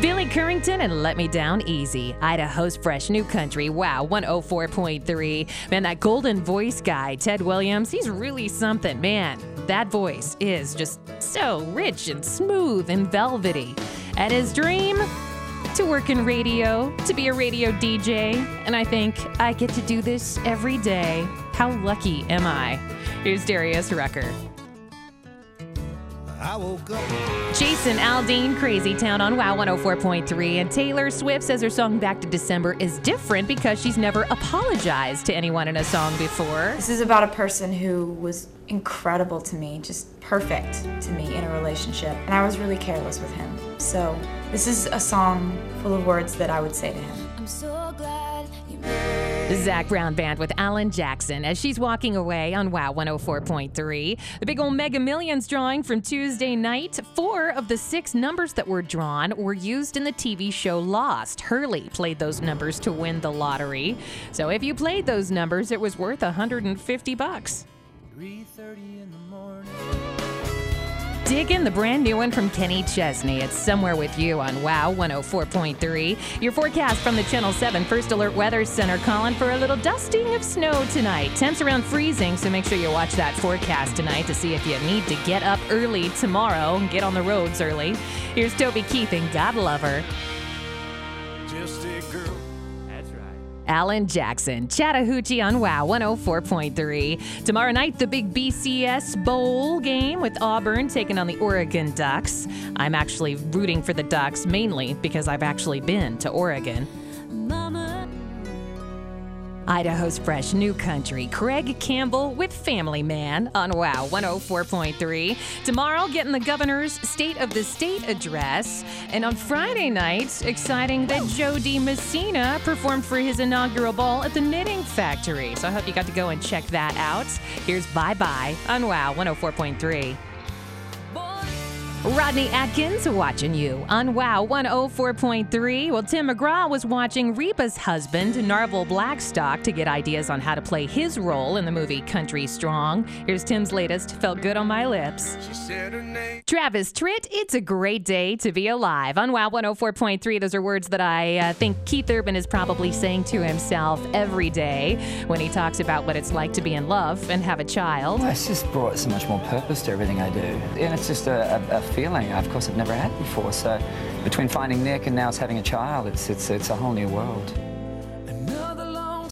Billy Currington and Let Me Down Easy. Idaho's fresh new country. Wow, 104.3. Man, that golden voice guy, Ted Williams, he's really something. Man, that voice is just so rich and smooth and velvety. And his dream? To work in radio, to be a radio DJ. And I think I get to do this every day. How lucky am I? Here's Darius Rucker. I woke up. Jason Aldean, Crazy Town on WOW 104.3. And Taylor Swift says her song Back to December is different because she's never apologized to anyone in a song before. This is about a person who was incredible to me, just perfect to me in a relationship. And I was really careless with him. So this is a song full of words that I would say to him. I'm so glad you The Zac Brown Band with Alan Jackson as she's walking away on WOW 104.3. The big old Mega Millions drawing from Tuesday night. 4 of the 6 numbers that were drawn were used in the TV show Lost. Hurley played those numbers to win the lottery. So if you played those numbers, it was worth $150. 3:30 in the morning. Dig in the brand new one from Kenny Chesney. It's Somewhere With You on WOW 104.3. Your forecast from the Channel 7 First Alert Weather Center calling for a little dusting of snow tonight. Temps around freezing, so make sure you watch that forecast tonight to see if you need to get up early tomorrow and get on the roads early. Here's Toby Keith and God Love Her. Just a girl. That's right. Alan Jackson, Chattahoochee on WOW 104.3. Tomorrow night, the big BCS Bowl game with Auburn taking on the Oregon Ducks. I'm actually rooting for the Ducks mainly because I've actually been to Oregon. Mama. Idaho's fresh new country, Craig Campbell with Family Man on WOW 104.3. Tomorrow, getting the governor's State of the State address. And on Friday night, exciting that Joe DiMessina performed for his inaugural ball at the Knitting Factory. So I hope you got to go and check that out. Here's Bye Bye on WOW 104.3. Rodney Atkins watching you on WOW 104.3. Well, Tim McGraw was watching Reba's husband, Narvel Blackstock, to get ideas on how to play his role in the movie Country Strong. Here's Tim's latest, Felt Good on My Lips. She said her name. Travis Tritt, it's a great day to be alive. On WOW 104.3, those are words that I think Keith Urban is probably saying to himself every day when he talks about what it's like to be in love and have a child. Well, it's just brought so much more purpose to everything I do. And it's just a feeling, of course, I've never had before. So between finding Nick and now it's having a child, it's a whole new world.